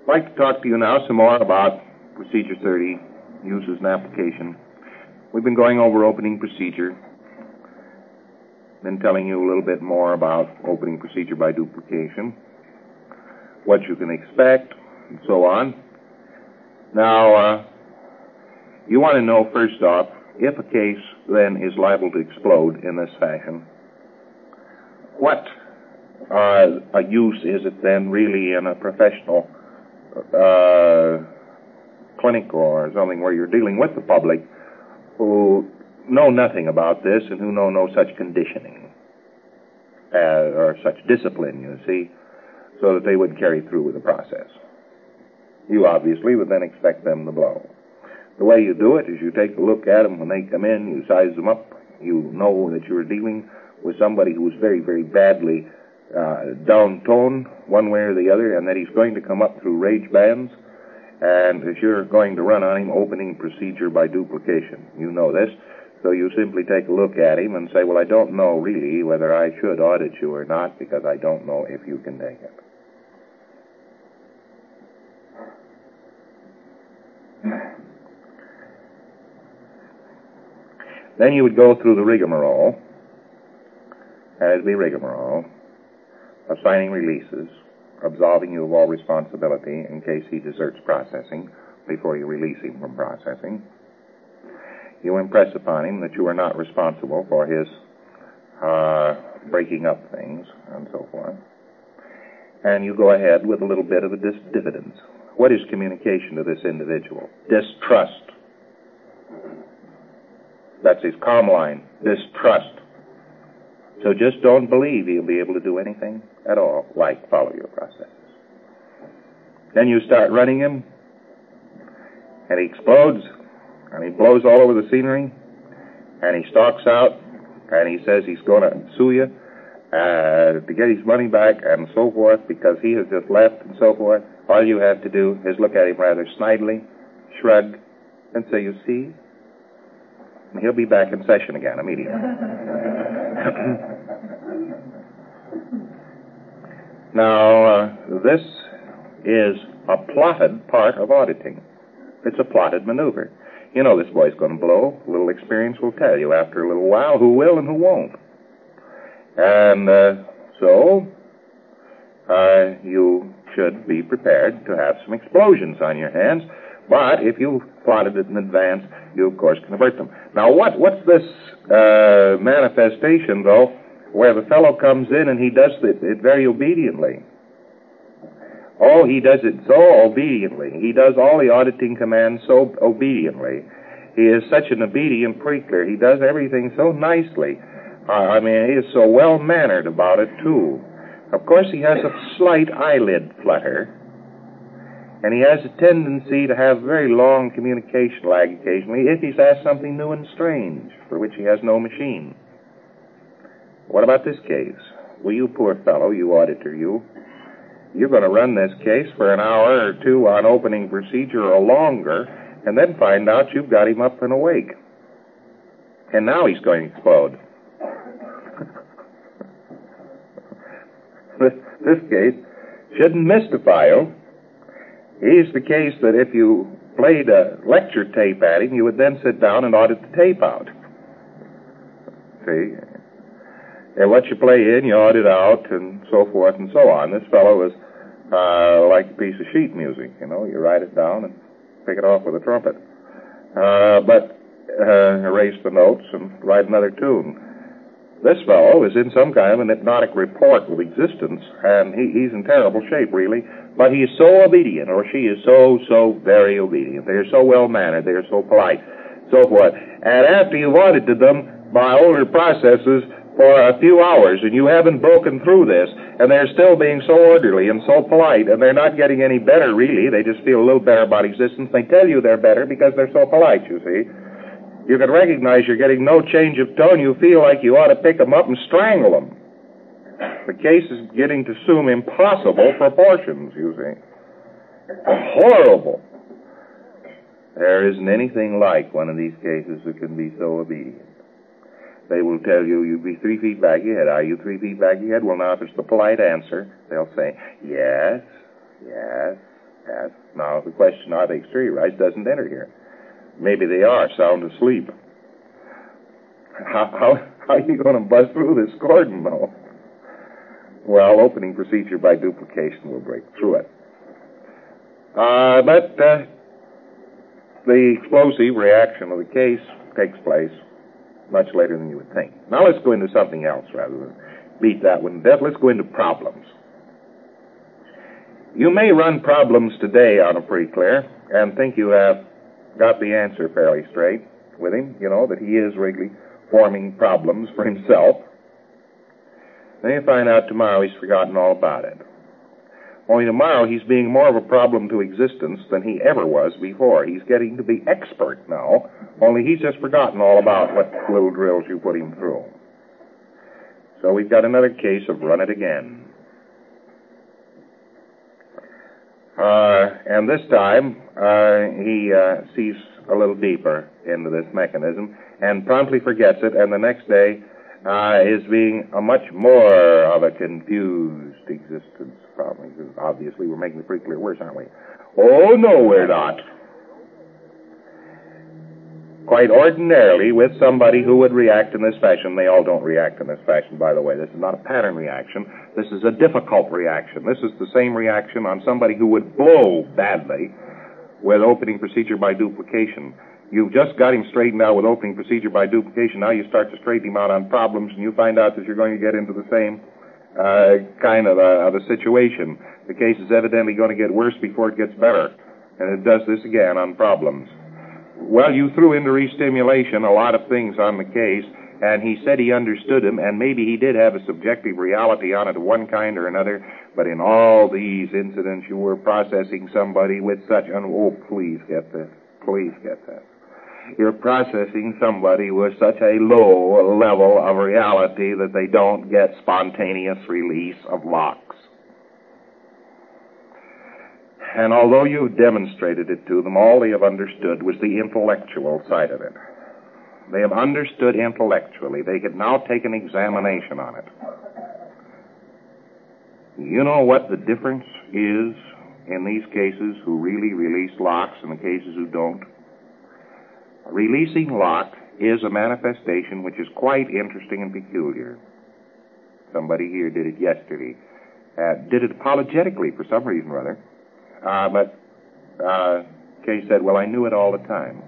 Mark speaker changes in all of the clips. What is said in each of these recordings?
Speaker 1: I'd like to talk to you now some more about Procedure 30, uses and application. We've been going over opening procedure, been telling you a little bit more about opening procedure by duplication, what you can expect, and so on. Now, you want to know, first off, if a case then is liable to explode in this fashion, what a use is it then really in a professional clinic or something where you're dealing with the public who know nothing about this and who know no such conditioning or such discipline, you see, so that they would carry through with the process. You obviously would then expect them to blow. The way you do it is you take a look at them when they come in, you size them up, you know that you're dealing with somebody who's very, very badly down-toned one way or the other, and that he's going to come up through rage bands, and that you're going to run on him opening procedure by duplication. You know this, so you simply take a look at him and say, well, I don't know really whether I should audit you or not because I don't know if you can take it. Then you would go through the rigmarole, as the rigmarole, of signing releases, absolving you of all responsibility in case he deserts processing before you release him from processing. You impress upon him that you are not responsible for his breaking up things and so forth. And you go ahead with a little bit of a dividends. What is communication to this individual? Distrust. That's his calm line, distrust. So just don't believe he'll be able to do anything at all like follow your processes. Then you start running him, and he explodes, and he blows all over the scenery, and he stalks out, and he says he's going to sue you to get his money back and so forth because he has just left and so forth. All you have to do is look at him rather snidely, shrug, and say, you see? And he'll be back in session again immediately. Now, this is a plotted part of auditing. It's a plotted maneuver. You know this boy's going to blow. A little experience will tell you after a little while who will and who won't. And so you should be prepared to have some explosions on your hands. But if you plotted it in advance, you, of course, can avert them. Now, what's this manifestation, though, where the fellow comes in and he does it very obediently? Oh, he does it so obediently. He does all the auditing commands so obediently. He is such an obedient preacher. He does everything so nicely. I mean, he is so well-mannered about it, too. Of course, he has a slight eyelid flutter. And he has a tendency to have very long communication lag occasionally if he's asked something new and strange, for which he has no machine. What about this case? Well, you poor fellow, you auditor, you're going to run this case for an hour or two on opening procedure or longer, and then find out you've got him up and awake. And now he's going to explode. This case shouldn't mystify you. He's the case that if you played a lecture tape at him, you would then sit down and audit the tape out. See? And what you play in, you audit out, and so forth and so on. This fellow is like a piece of sheet music, you know. You write it down and pick it off with a trumpet. But erase the notes and write another tune. This fellow is in some kind of an hypnotic report with existence, and he's in terrible shape, really. But he is so obedient, or she is so very obedient. They are so well-mannered, they are so polite, so forth. And after you've audited them by older processes for a few hours, and you haven't broken through this, and they're still being so orderly and so polite, and they're not getting any better, really. They just feel a little better about existence. They tell you they're better because they're so polite, you see. You can recognize you're getting no change of tone. You feel like you ought to pick them up and strangle them. The case is getting to assume impossible proportions, you see. Horrible. There isn't anything like one of these cases that can be so obedient. They will tell you, you'll be 3 feet back your head. Are you 3 feet back your head? Well, now, if it's the polite answer, they'll say, yes, question, are they exteriorized, doesn't enter here. Maybe they are, sound asleep. How are you going to bust through this cordon, though? Well, opening procedure by duplication will break through it. But the explosive reaction of the case takes place much later than you would think. Now let's go into something else rather than beat that one to death. Let's go into problems. You may run problems today on a pre-clear and think you have got the answer fairly straight with him, you know, that he is really forming problems for himself. Then you find out tomorrow he's forgotten all about it. Only tomorrow he's being more of a problem to existence than he ever was before. He's getting to be expert now, only he's just forgotten all about what little drills you put him through. So we've got another case of run it again. And this time, he sees a little deeper into this mechanism and promptly forgets it, and the next day is being a much more of a confused existence. Probably, because obviously we're making the pre-clear worse, aren't we? Oh, no, we're not. Quite ordinarily, with somebody who would react in this fashion, they all don't react in this fashion, by the way. This is not a pattern reaction. This is a difficult reaction. This is the same reaction on somebody who would blow badly with opening procedure by duplication. You've just got him straightened out with opening procedure by duplication. Now you start to straighten him out on problems, and you find out that you're going to get into the same kind of a situation. The case is evidently going to get worse before it gets better, and it does this again on problems. Well, you threw into restimulation a lot of things on the case, and he said he understood him, and maybe he did have a subjective reality on it of one kind or another, but in all these incidents you were processing somebody with such oh, please get this. Please get that. You're processing somebody with such a low level of reality that they don't get spontaneous release of locks. And although you demonstrated it to them, all they have understood was the intellectual side of it. They have understood intellectually. They could now take an examination on it. You know what the difference is in these cases who really release locks and the cases who don't? Releasing lock is a manifestation which is quite interesting and peculiar. Somebody here did it yesterday. Did it apologetically for some reason or other. But Kay said, well, I knew it all the time.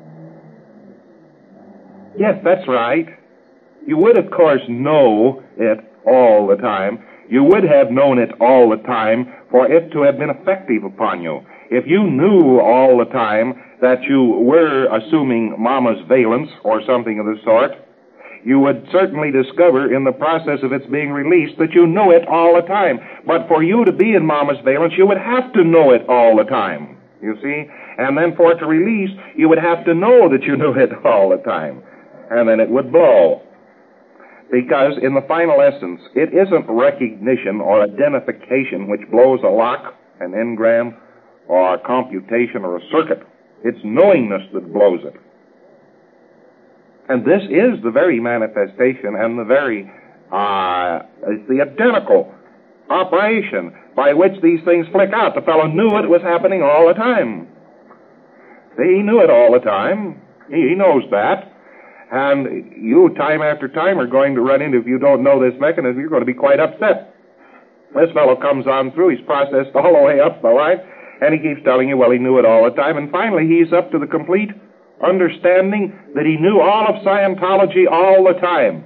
Speaker 1: Yes, that's right. You would, of course, know it all the time. You would have known it all the time for it to have been effective upon you. If you knew all the time that you were assuming Mama's valence or something of the sort, you would certainly discover in the process of its being released that you knew it all the time. But for you to be in Mama's valence, you would have to know it all the time, you see? And then for it to release, you would have to know that you knew it all the time. And then it would blow. Because in the final essence, it isn't recognition or identification which blows a lock, an engram, or a computation or a circuit. It's knowingness that blows it. And this is the very manifestation and the very, it's the identical operation by which these things flick out. The fellow knew it was happening all the time. See, he knew it all the time. He knows that. And you, time after time, are going to run into, if you don't know this mechanism, you're going to be quite upset. This fellow comes on through, he's processed all the way up the line, and he keeps telling you, well, he knew it all the time, and finally he's up to the complete understanding that he knew all of Scientology all the time.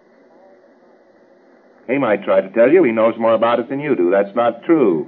Speaker 1: He might try to tell you he knows more about it than you do. That's not true.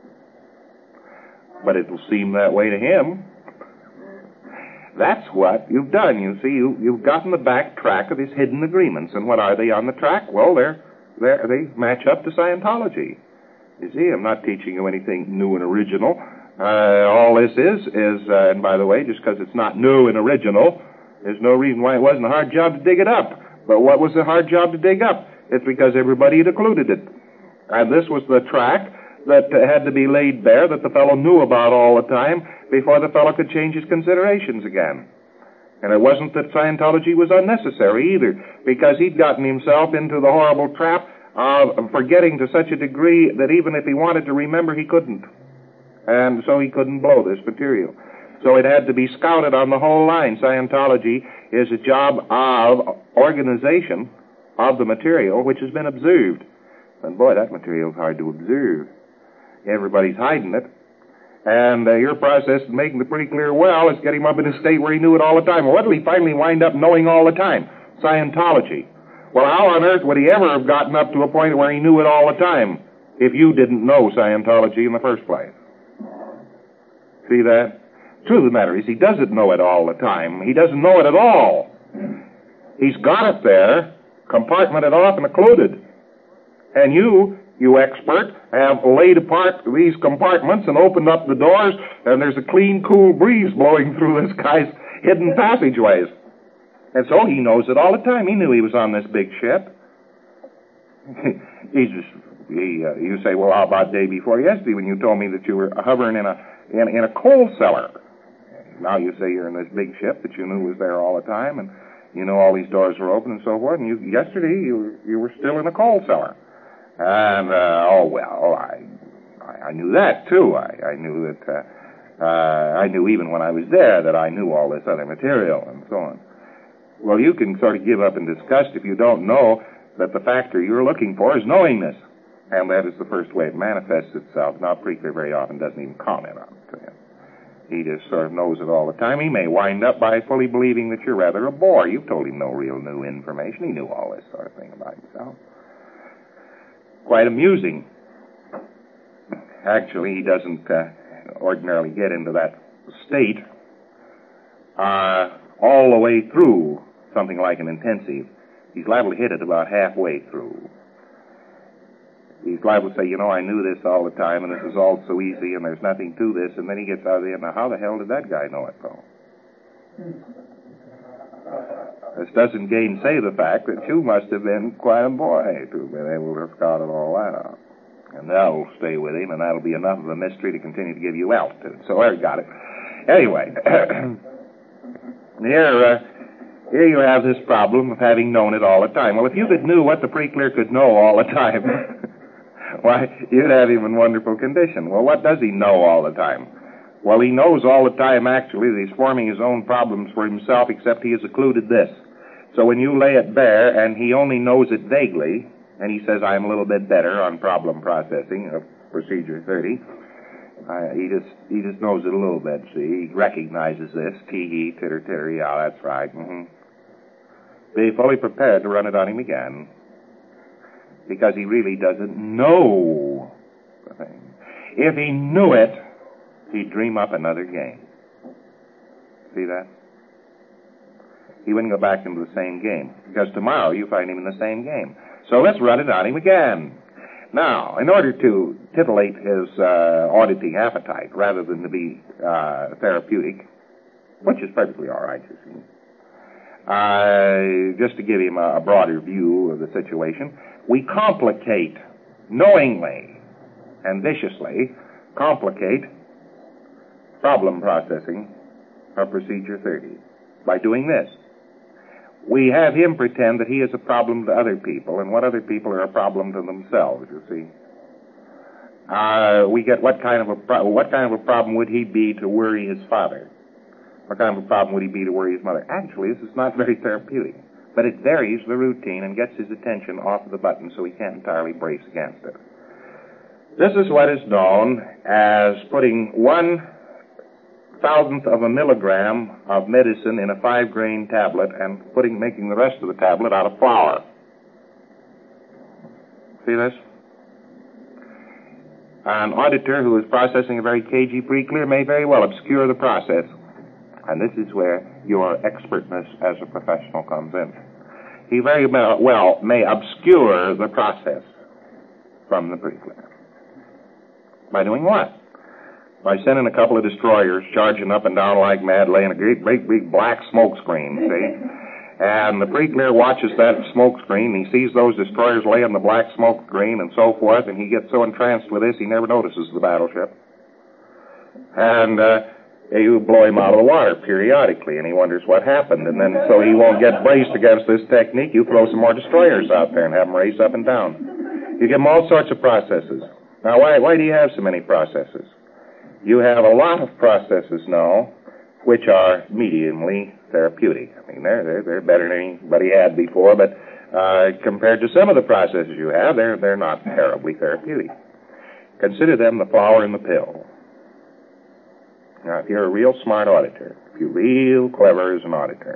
Speaker 1: But it'll seem that way to him. That's what you've done. You see, you've gotten the back track of his hidden agreements. And what are they on the track? Well, they match up to Scientology. You see, I'm not teaching you anything new and original. All this is, and by the way, just because it's not new and original, there's no reason why it wasn't a hard job to dig it up. But what was the hard job to dig up? It's because everybody had occluded it. And this was the track that had to be laid bare that the fellow knew about all the time before the fellow could change his considerations again. And it wasn't that Scientology was unnecessary either, because he'd gotten himself into the horrible trap of forgetting to such a degree that even if he wanted to remember, he couldn't. And so he couldn't blow this material. So it had to be scouted on the whole line. Scientology is a job of organization of the material which has been observed. And boy, that material is hard to observe. Everybody's hiding it. And your process of making it pretty clear well is get him up in a state where he knew it all the time. Well, what did he finally wind up knowing all the time? Scientology. Well, how on earth would he ever have gotten up to a point where he knew it all the time if you didn't know Scientology in the first place? See that? Truth of the matter is he doesn't know it all the time. He doesn't know it at all. He's got it there, compartmented off and occluded. And you expert, have laid apart these compartments and opened up the doors, and there's a clean, cool breeze blowing through this guy's hidden passageways. And so he knows it all the time. He knew he was on this big ship. You say, well, how about day before yesterday when you told me that you were hovering in a coal cellar? Now you say you're in this big ship that you knew was there all the time, and you know all these doors were open and so forth, and yesterday you were still in a coal cellar. And, I knew that, too. I knew that, I knew even when I was there that I knew all this other material and so on. Well, you can sort of give up in disgust if you don't know that the factor you're looking for is knowingness. And that is the first way it manifests itself. Now, Preekler very often doesn't even comment on it to him. He just sort of knows it all the time. He may wind up by fully believing that you're rather a bore. You've told him no real new information. He knew all this sort of thing about himself. Quite amusing. Actually, he doesn't ordinarily get into that state all the way through something like an intensive. He's liable to hit it about halfway through. He's liable to say, I knew this all the time, and this is all so easy, and there's nothing to this, and then he gets out of there, now how the hell did that guy know it, though? This doesn't gainsay the fact that you must have been quite a boy to have been able to have scouted all that out. And that'll stay with him, and that'll be enough of a mystery to continue to give you altitude. So there you got it. Anyway, here you have this problem of having known it all the time. Well, if you knew what the Preekler could know all the time, why, you'd have him in wonderful condition. Well, what does he know all the time? Well, he knows all the time, actually, that he's forming his own problems for himself, except he has occluded this. So when you lay it bare, and he only knows it vaguely, and he says, I'm a little bit better on problem processing of Procedure 30, he just knows it a little bit, see? He recognizes this, tee-hee, titter-titter, yeah, that's right, Be fully prepared to run it on him again, because he really doesn't know the thing. If he knew it, he'd dream up another game. See that? He wouldn't go back into the same game, because tomorrow you find him in the same game. So let's run it on him again. Now, in order to titillate his auditing appetite, rather than to be therapeutic, which is perfectly all right, you see, just to give him a broader view of the situation, we complicate, knowingly and viciously, complicate problem processing of Procedure 30 by doing this. We have him pretend that he is a problem to other people, and what other people are a problem to themselves, you see. We get what kind of a problem would he be to worry his father? What kind of a problem would he be to worry his mother? Actually, this is not very therapeutic, but it varies the routine and gets his attention off of the button so he can't entirely brace against it. This is what is known as putting 1/1000th of a milligram of medicine in a 5-grain tablet and making the rest of the tablet out of flour. See this? An auditor who is processing a very cagey Preekler may very well obscure the process. And this is where your expertness as a professional comes in. He very well may obscure the process from the Preekler. By doing what? By sending a couple of destroyers charging up and down like mad, laying a great big black smoke screen, see? And the Preekler watches that smoke screen, and he sees those destroyers laying the black smoke screen and so forth, and he gets so entranced with this he never notices the battleship. And you blow him out of the water periodically, and he wonders what happened. And then so he won't get braced against this technique, you throw some more destroyers out there and have them race up and down. You give him all sorts of processes. Now, why do you have so many processes? you have a lot of processes now which are mediumly therapeutic. I mean, they're better than anybody had before, but compared to some of the processes you have, they're not terribly therapeutic. Consider them the flower and the pill. Now, if you're a real smart auditor, if you're real clever as an auditor,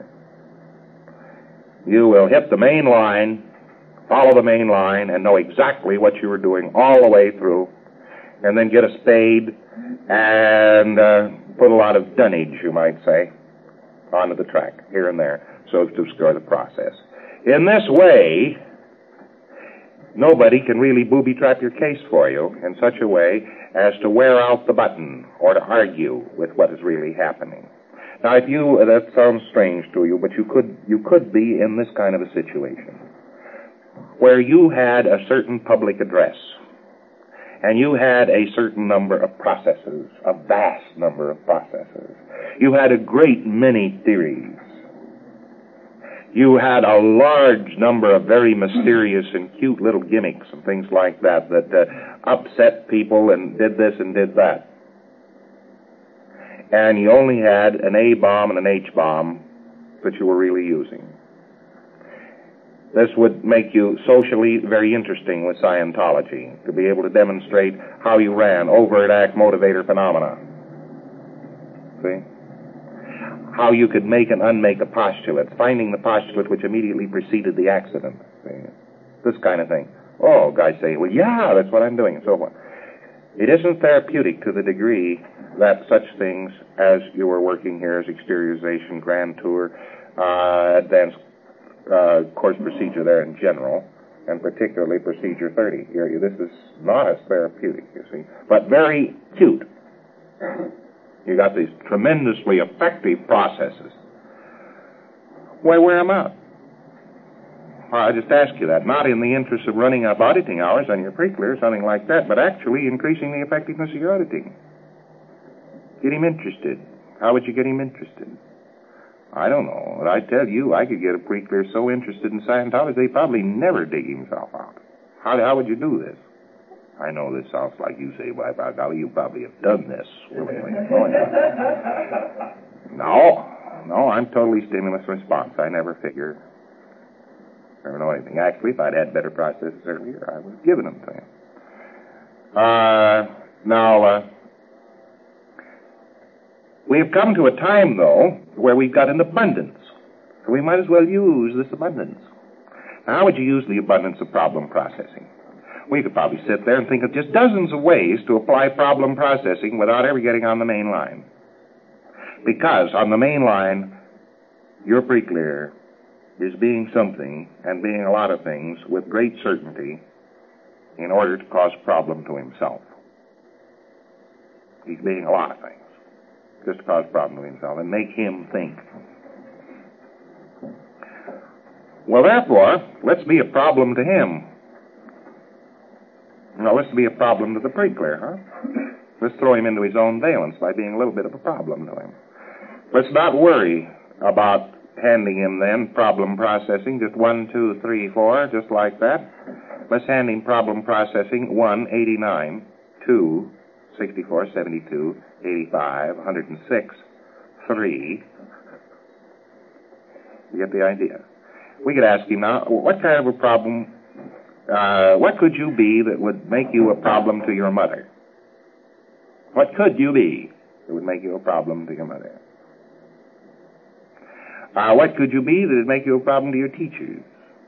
Speaker 1: you will hit the main line, follow the main line, and know exactly what you were doing all the way through, and then get a spade and put a lot of dunnage, you might say, onto the track, here and there, so as to obscure the process. In this way, nobody can really booby-trap your case for you in such a way as to wear out the button or to argue with what is really happening. Now, that sounds strange to you, but you could be in this kind of a situation where you had a certain public address and you had a certain number of processes, a vast number of processes. You had a great many theories. You had a large number of very mysterious and cute little gimmicks and things like that upset people and did this and did that. And you only had an A-bomb and an H-bomb that you were really using. This would make you socially very interesting with Scientology, to be able to demonstrate how you ran overt act motivator phenomena. See? How you could make and unmake a postulate, finding the postulate which immediately preceded the accident. See? This kind of thing. Oh, guys say, well, yeah, that's what I'm doing, and so forth. It isn't therapeutic to the degree that such things as you were working here as exteriorization, grand tour, advanced course procedure there in general, and particularly procedure 30. This is not as therapeutic, you see, but very cute. You got these tremendously effective processes. Why wear them out? Well, I just ask you that, not in the interest of running up auditing hours on your pre-clear or something like that, but actually increasing the effectiveness of your auditing. Get him interested. How would you get him interested? I don't know. But I tell you, I could get a pre-clear so interested in Scientology, they'd probably never dig himself out. How would you do this? I know this sounds like you say, why, by golly, you probably have done this willingly. No, I'm totally stimulus response. I never know anything. Actually, if I'd had better processes earlier, I would have given them to him. We have come to a time, though, where we've got an abundance. So we might as well use this abundance. Now, how would you use the abundance of problem processing? We could probably sit there and think of just dozens of ways to apply problem processing without ever getting on the main line. Because on the main line, your pre-clear is being something and being a lot of things with great certainty in order to cause a problem to himself. He's being a lot of things just to cause a problem to himself and make him think. Well, therefore, let's be a problem to him. No, let's be a problem to the pre-clear, huh? Let's throw him into his own valence by being a little bit of a problem to him. Let's not worry about handing him then problem processing, just 1, 2, 3, 4, just like that. Let's hand him problem processing 1, 89, 2, 64, 72, 85, 106, 3. You get the idea? We could ask him now, what kind of a problem, what could you be that would make you a problem to your mother? What could you be that would make you a problem to your mother? What could you be that would make you a problem to your teachers?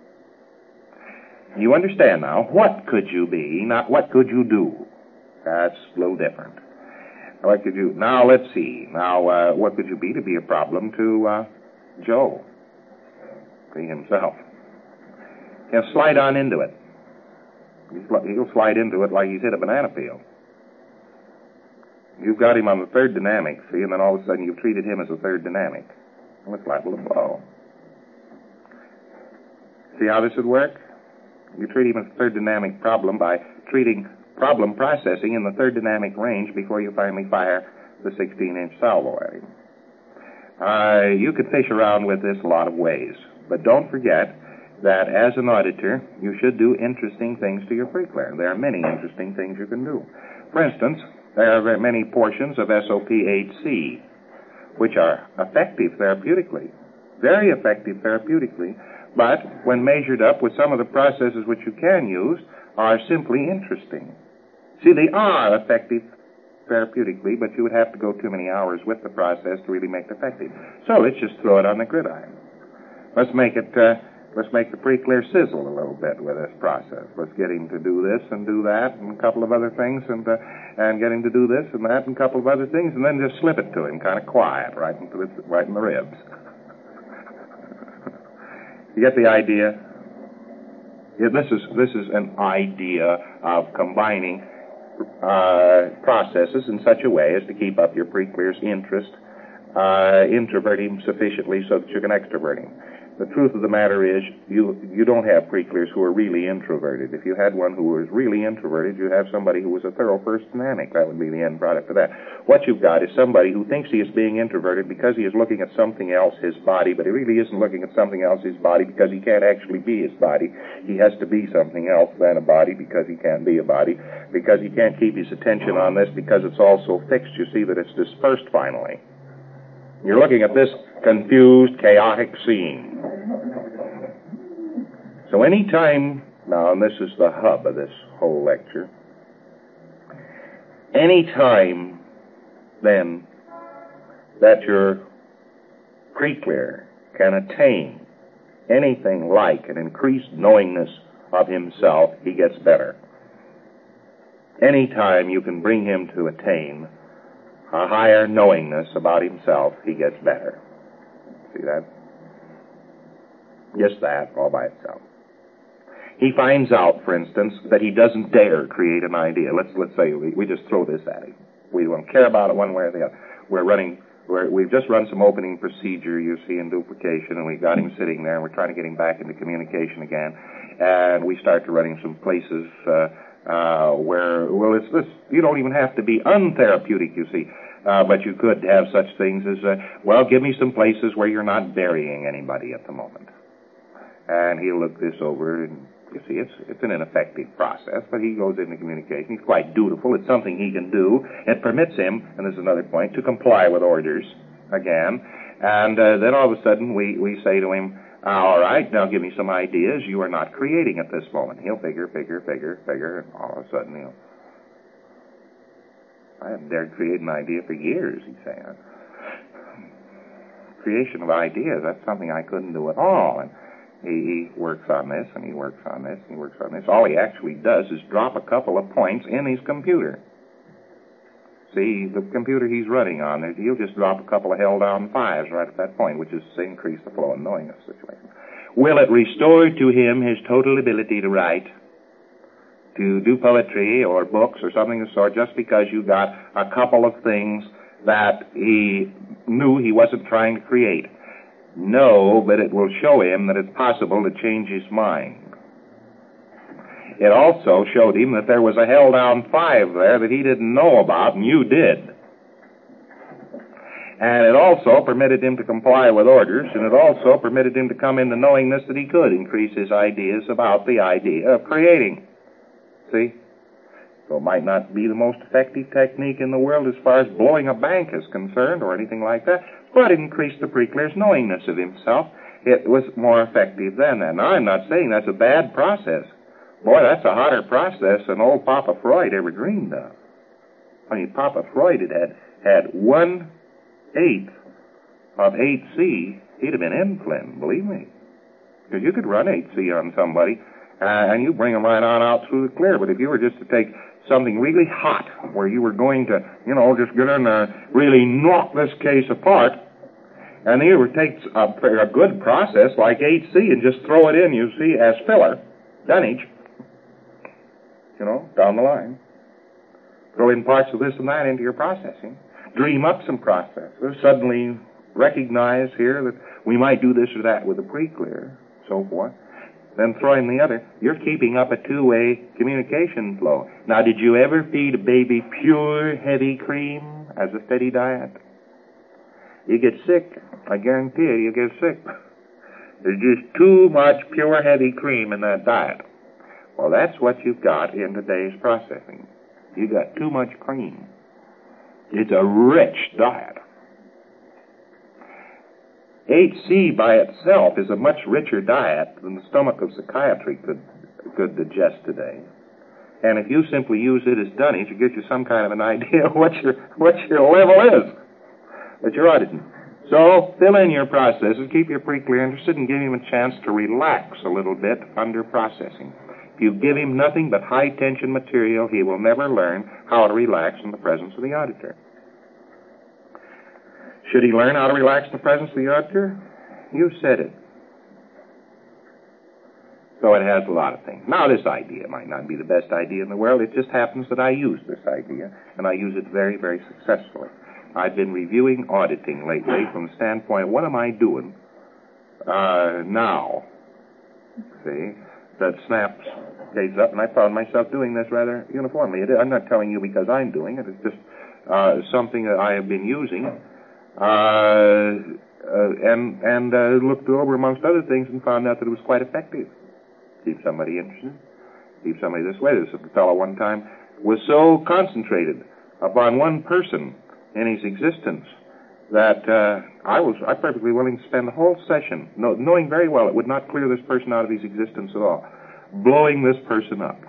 Speaker 1: You understand now, what could you be, not what could you do? That's a little different. What could you... Now, let's see. Now, what could you be to be a problem to Joe? To himself. He'll slide on into it. He'll slide into it like he's hit a banana peel. You've got him on the third dynamic, see, and then all of a sudden you've treated him as a third dynamic. Well, it's liable to blow. See how this would work? You treat him as a third dynamic problem by treating problem processing in the third dynamic range before you finally fire the 16-inch salvo at him. You could fish around with this a lot of ways, but don't forget that as an auditor, you should do interesting things to your pre-clear. There are many interesting things you can do. For instance, there are many portions of SOP-8C which are effective therapeutically, very effective therapeutically, but when measured up with some of the processes which you can use, are simply interesting. See, they are effective therapeutically, but you would have to go too many hours with the process to really make it effective. So let's just throw it on the gridiron. Let's make the pre-clear sizzle a little bit with this process. Let's get him to do this and do that and a couple of other things, and get him to do this and that and a couple of other things, and then just slip it to him kind of quiet, right in the ribs. You get the idea? Yeah, this is an idea of combining processes in such a way as to keep up your pre-clear's interest, introvert him sufficiently so that you can extrovert him. The truth of the matter is, you don't have pre-clears who are really introverted. If you had one who was really introverted, you'd have somebody who was a thorough first dynamic. That would be the end product of that. What you've got is somebody who thinks he is being introverted because he is looking at something else, his body, but he really isn't looking at something else, his body, because he can't actually be his body. He has to be something else than a body because he can't be a body, because he can't keep his attention on this because it's all so fixed, you see, that it's dispersed finally. You're looking at this confused, chaotic scene. So any time, now, and this is the hub of this whole lecture, any time, then, that your pre-clear can attain anything like an increased knowingness of himself, he gets better. Any time you can bring him to attain a higher knowingness about himself, he gets better. See that? Just that, all by itself. He finds out, for instance, that he doesn't dare create an idea. Let's say we just throw this at him. We don't care about it one way or the other. We've just run some opening procedure, you see, in duplication, and we've got him sitting there, and we're trying to get him back into communication again. And we start to run him some places where, well, it's this. You don't even have to be untherapeutic, you see. But you could have such things as, give me some places where you're not burying anybody at the moment. And he'll look this over, and you see, it's an ineffective process, but he goes into communication. He's quite dutiful. It's something he can do. It permits him, and this is another point, to comply with orders again. And then all of a sudden we say to him, all right, now give me some ideas. You are not creating at this moment. He'll figure, and all of a sudden I haven't dared create an idea for years, he's saying. Creation of ideas, that's something I couldn't do at all. And he works on this, and he works on this, and he works on this. All he actually does is drop a couple of points in his computer. See, the computer he's running on, he'll just drop a couple of held-down 5s right at that point, which is to increase the flow and knowingness situation. Will it restore to him his total ability to write, to do poetry or books or something of the sort, just because you got a couple of things that he knew he wasn't trying to create? No, but it will show him that it's possible to change his mind. It also showed him that there was a held-down 5 there that he didn't know about, and you did. And it also permitted him to comply with orders, and it also permitted him to come into knowingness that he could increase his ideas about the idea of creating. See? So it might not be the most effective technique in the world as far as blowing a bank is concerned or anything like that, but it increased the pre-clear's knowingness of himself. It was more effective than that. Now, I'm not saying that's a bad process. Boy, that's a hotter process than old Papa Freud ever dreamed of. I mean, Papa Freud had 1/8 of 8C, he'd have been inflamed, believe me. Because you could run 8C on somebody, and you bring them right on out through the clear. But if you were just to take something really hot, where you were going to, just get in there, really knock this case apart, and then you would take a good process like 8C and just throw it in, you see, as filler, dunnage, down the line. Throw in parts of this and that into your processing. Dream up some processes. Suddenly recognize here that we might do this or that with a pre-clear, so forth. Then throw in the other. You're keeping up a two-way communication flow. Now, did you ever feed a baby pure heavy cream as a steady diet? You get sick. I guarantee you get sick. There's just too much pure heavy cream in that diet. Well, that's what you've got in today's processing. You've got too much cream. It's a rich diet. HC by itself is a much richer diet than the stomach of psychiatry could digest today. And if you simply use it as dunnage, it gives you some kind of an idea of what your level is that you're auditing. So fill in your processes, keep your pre-clear interested, and give him a chance to relax a little bit under processing. If you give him nothing but high-tension material, he will never learn how to relax in the presence of the auditor. Should he learn how to relax in the presence of the auditor? You said it. So it has a lot of things. Now, this idea might not be the best idea in the world. It just happens that I use this idea, and I use it very, very successfully. I've been reviewing auditing lately from the standpoint, what am I doing now? See, that snaps gaze up, and I found myself doing this rather uniformly. I'm not telling you because I'm doing it. It's just something that I have been using, and looked over amongst other things and found out that it was quite effective. Keep somebody interested. Keep somebody this way. This fellow one time was so concentrated upon one person in his existence that I'm perfectly willing to spend the whole session, knowing very well it would not clear this person out of his existence at all, blowing this person up.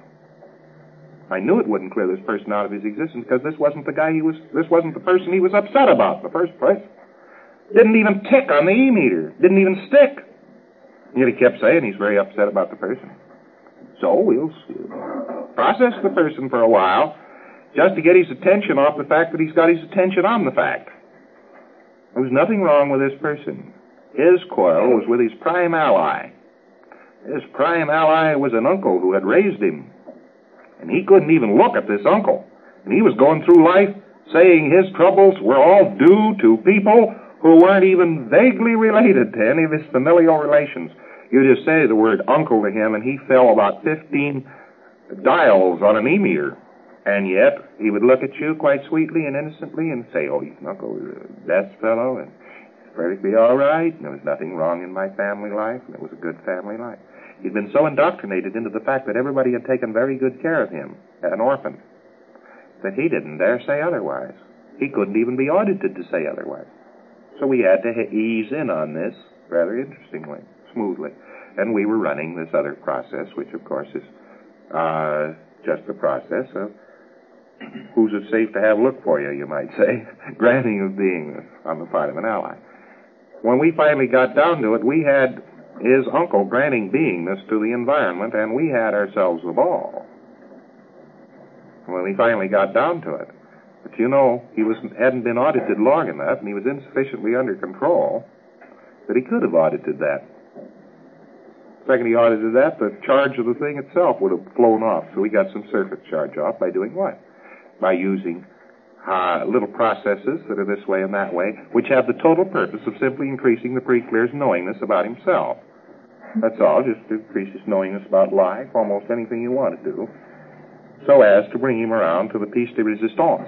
Speaker 1: I knew it wouldn't clear this person out of his existence because this wasn't the person he was upset about in the first place. Didn't even tick on the E-meter. Didn't even stick. Yet he kept saying he's very upset about the person. So we'll process the person for a while just to get his attention off the fact that he's got his attention on the fact. There was nothing wrong with this person. His coil was with his prime ally. His prime ally was an uncle who had raised him. And he couldn't even look at this uncle. And he was going through life saying his troubles were all due to people who weren't even vaguely related to any of his familial relations. You just say the word uncle to him, and he fell about 15 dials on an E-meter. And yet, he would look at you quite sweetly and innocently and say, oh, he's Uncle, the best fellow, and it's perfectly all right, and there was nothing wrong in my family life, and it was a good family life. He'd been so indoctrinated into the fact that everybody had taken very good care of him, an orphan, that he didn't dare say otherwise. He couldn't even be audited to say otherwise. So we had to ease in on this rather interestingly, smoothly. And we were running this other process, which, of course, is just the process of who's it safe to have look for you, you might say, granting of beingness on the part of an ally. When we finally got down to it, we had his uncle granting beingness to the environment, and we had ourselves a ball. When we finally got down to it. But you know, he hadn't been audited long enough, and he was insufficiently under control that he could have audited that. The second he audited that, the charge of the thing itself would have flown off. So we got some surface charge off by doing what? By using little processes that are this way and that way, which have the total purpose of simply increasing the pre-clear's knowingness about himself. That's all, just to increase his knowingness about life, almost anything you want to do, so as to bring him around to the piece de resistance.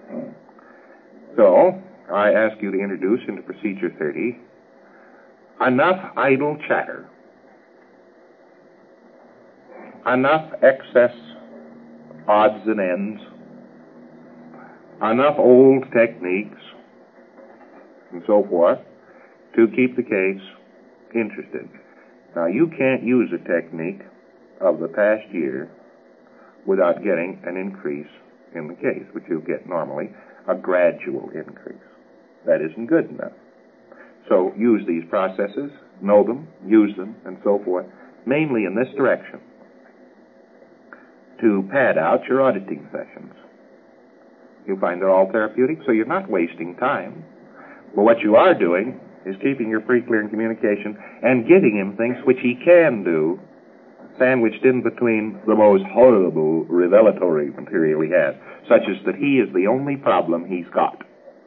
Speaker 1: So, I ask you to introduce into Procedure 30 enough idle chatter, enough excess odds and ends, enough old techniques, and so forth, to keep the case interested. Now, you can't use a technique of the past year without getting an increase in the case, which you'll get normally, a gradual increase. That isn't good enough. So use these processes, know them, use them, and so forth, mainly in this direction, to pad out your auditing sessions. You'll find they're all therapeutic, so you're not wasting time. But what you are doing is keeping your pre-clear in communication and giving him things which he can do, sandwiched in between the most horrible revelatory material he has, such as that he is the only problem he's got.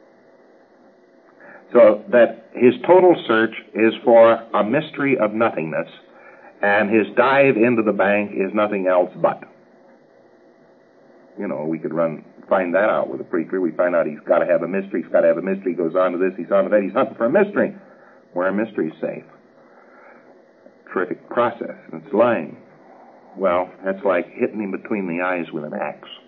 Speaker 1: So that his total search is for a mystery of nothingness, and his dive into the bank is nothing else but. You know, we could find that out with a pre-clear. We find out he's got to have a mystery, he's got to have a mystery, he goes on to this, he's on to that, he's hunting for a mystery. Where a mystery's safe. Terrific process. And it's lying. Well, that's like hitting him between the eyes with an axe.